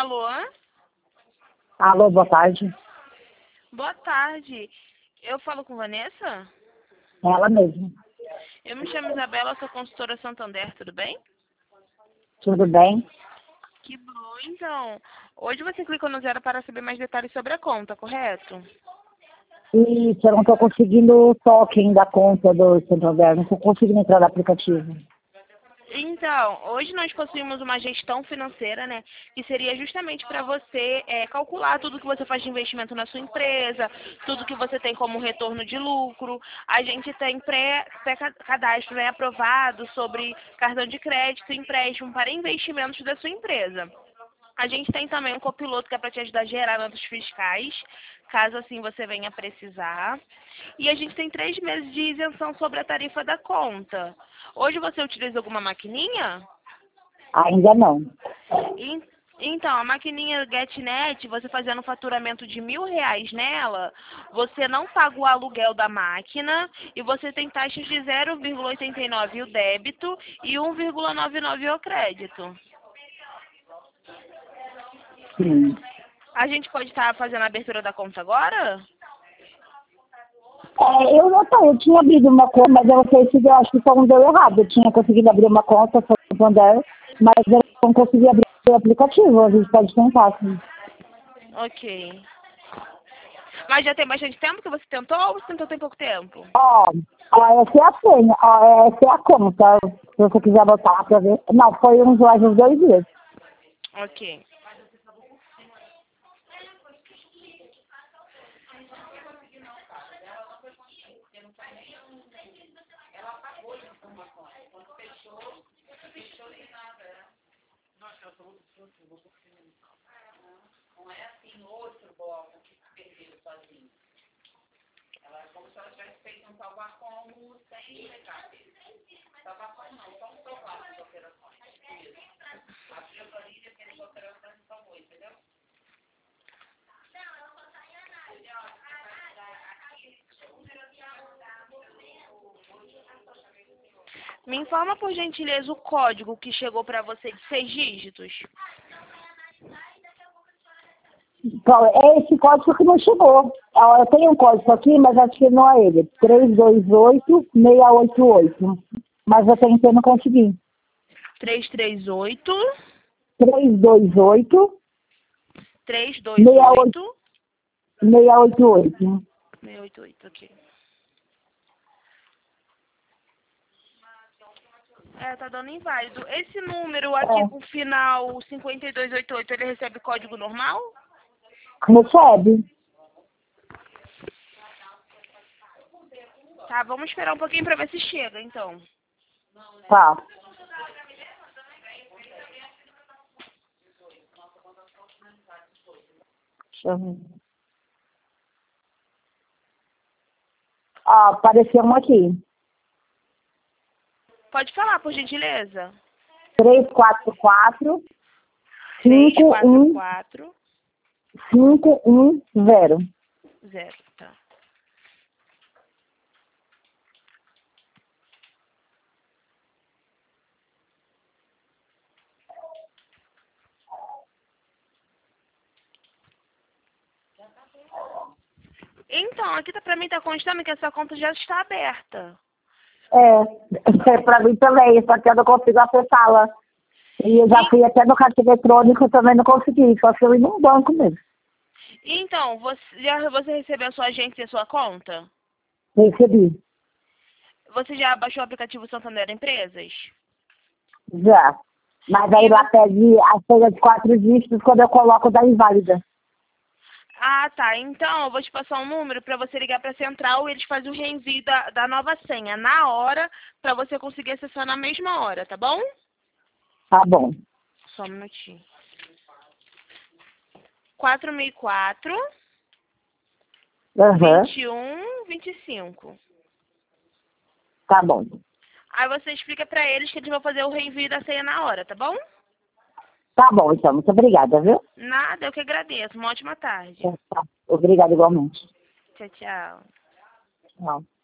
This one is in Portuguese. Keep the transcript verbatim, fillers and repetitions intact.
Alô? Alô, boa tarde. Boa tarde. Eu falo com Vanessa? Ela mesma. Eu me chamo Isabela, sou consultora Santander, tudo bem? Tudo bem? Que bom, então. Hoje você clicou no zero para saber mais detalhes sobre a conta, correto? Isso, eu não estou conseguindo o token da conta do Santander, não estou conseguindo entrar no aplicativo. Então, hoje nós possuímos uma gestão financeira, né, que seria justamente para você é, calcular tudo que você faz de investimento na sua empresa, tudo que você tem como retorno de lucro. A gente tem pré-cadastro, né, aprovado sobre cartão de crédito e empréstimo para investimentos da sua empresa. A gente tem também um copiloto que é para te ajudar a gerar notas fiscais, caso assim você venha precisar. E a gente tem três meses de isenção sobre a tarifa da conta. Hoje você utiliza alguma maquininha? Ainda não. E- Então, a maquininha GetNet, você fazendo um faturamento de mil reais nela, você não paga o aluguel da máquina e você tem taxas de zero vírgula oitenta e nove o débito e um vírgula noventa e nove o crédito. Sim. A gente pode estar fazendo a abertura da conta agora? É, eu não tô, eu tinha abrido uma conta, mas eu não sei se eu acho que só não deu errado. Eu tinha conseguido abrir uma conta no Santander, mas eu não consegui abrir o aplicativo. A gente pode tentar, sim. Ok. Mas já tem bastante tempo que você tentou ou você tentou tem pouco tempo? Ó, ó, essa é a senha, ó, essa é a conta, se você quiser botar pra ver. Não, foi uns mais uns dois dias. Ok. Me informa, por gentileza, o código que chegou para você de seis dígitos. Então, é esse código que não chegou. Ó, eu tenho um código aqui, mas acho que não é ele. três dois oito, seis oito oito. Mas eu tentei e não consegui. três três oito, três dois oito, três dois seis oito oito, oito. seis oito oito, ok. É, tá dando inválido. Esse número aqui É, com final cinquenta e dois oitenta e oito, ele recebe código normal? recebe. Tá, vamos esperar um pouquinho pra ver se chega, então. Tá. Deixa eu ver. Ó, apareceu um aqui. Pode falar, por gentileza. três quatro quatro, três cinco quatro um quatro cinco um zero. zero, tá. Então, aqui tá, pra mim tá constando que essa conta já está aberta. É, é pra mim também, só que eu não consigo acessá-la. E eu já E, fui até no caixa eletrônico, também não consegui, só se eu ir num banco mesmo. então, você, já, você recebeu a sua agência e a sua conta? Recebi, Você já baixou o aplicativo Santander Empresas? já. Mas aí E lá você... pede a senha de quatro dígitos quando eu coloco da inválida. Ah, tá. Então, eu vou te passar um número para você ligar para a central e eles fazem o reenvio da, da nova senha na hora para você conseguir acessar na mesma hora, tá bom? Tá bom. Só um minutinho. quatro mil e quatro, Aham, vinte e um, vinte e cinco. tá bom. Aí você explica para eles que eles vão fazer o reenvio da senha na hora, tá bom? Tá bom, então. Muito obrigada, viu? Nada, eu que agradeço. Uma ótima tarde. Tá. Obrigada igualmente. Tchau, tchau. Tchau.